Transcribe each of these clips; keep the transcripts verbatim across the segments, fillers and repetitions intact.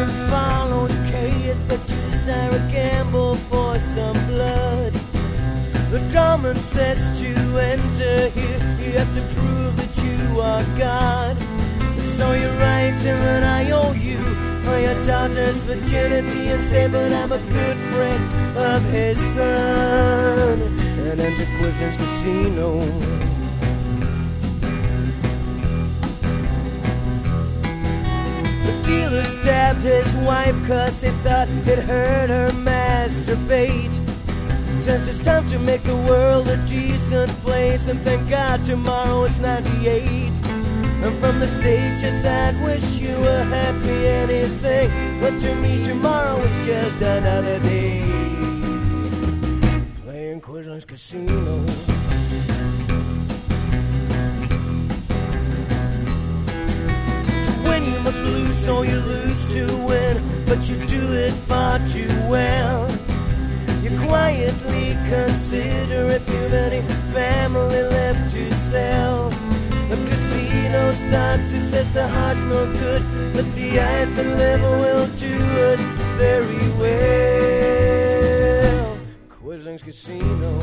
Patience follows chaos, but you desire a gamble for some blood. The doorman says to enter here, you have to prove that you are God. So you write him and I owe you for your daughter's virginity, and say, but I'm a good friend of his son. And enter Quislin's casino. The dealer stabbed his wife cause he thought it hurt her masturbate. Says it's time to make the world a decent place, and thank God tomorrow is ninety-eight. And from the stage yes, I'd wish you were happy anything, but to me tomorrow is just another day. Playing Quislin's casino. To win you must lose, so you lose to win, but you do it far too well. You quietly consider if you've any family left to sell. The casino doctor says the heart's no good, but the ice and liver will do us very well. Quislin's casino.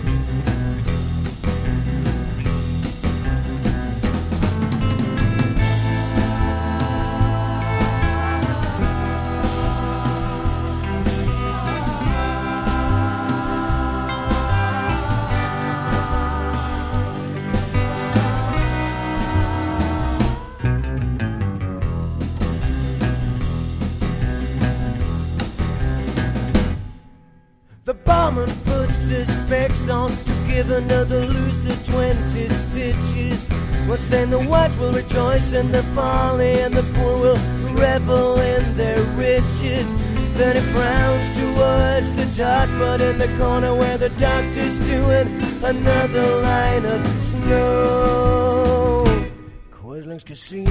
The barman puts his specs on to give another loser twenty stitches. Well, saying the wise will rejoice in their folly, and the poor will revel in their riches. Then he frowns towards the dartboard in the corner where the doctor's doing another line of snow. Quislin's casino.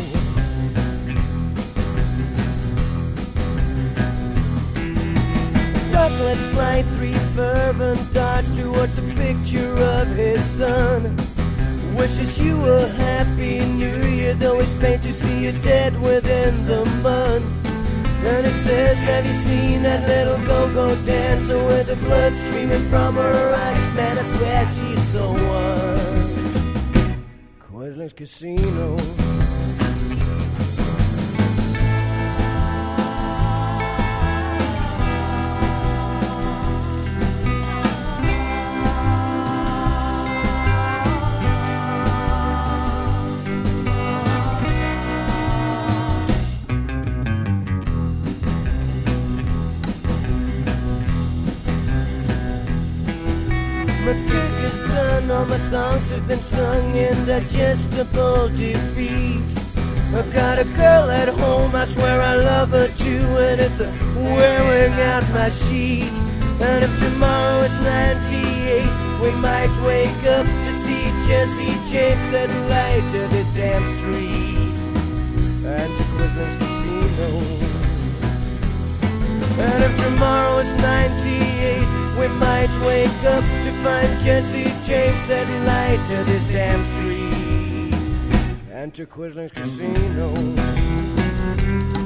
Doc lets fly three fervent darts towards the picture of his son. Wishes you a happy new year, though it's pain to see you dead within the month. And he says, have you seen that little go-go dancer with the blood streaming from her eyes? Man, I swear she's the one. Quislin's casino. My gig is done, all my songs have been sung in digestible defeats. I've got a girl at home, I swear I love her too, and it's a wearing out my sheets. And if tomorrow is ninety-eight, we might wake up to see Jesse James setting light to this damn street. And to Quislin's casino. And if tomorrow is ninety-eight, we might wake up to find Jesse James setting light to this damn street. And to Quislin's casino.